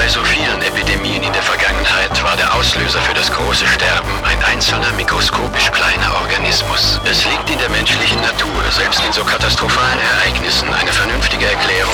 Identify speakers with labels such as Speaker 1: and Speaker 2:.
Speaker 1: bei so vielen Epidemien in der Vergangenheit war der Auslöser für das große Sterben ein einzelner mikroskopisch kleiner Organismus. Es liegt in der menschlichen Natur, selbst in so katastrophalen Ereignissen eine vernünftige Erklärung